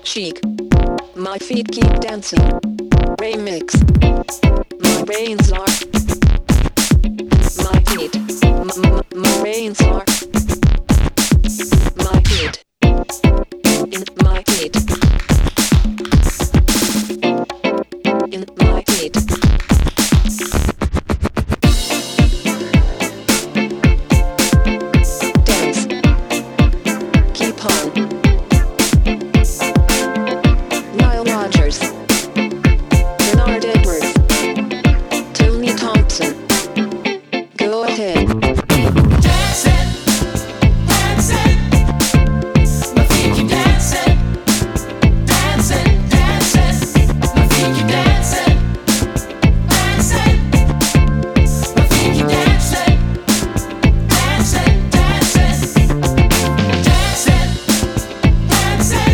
cheek. My feet keep dancing. Remix. My brains are. My feet. My brains are. My feet. In my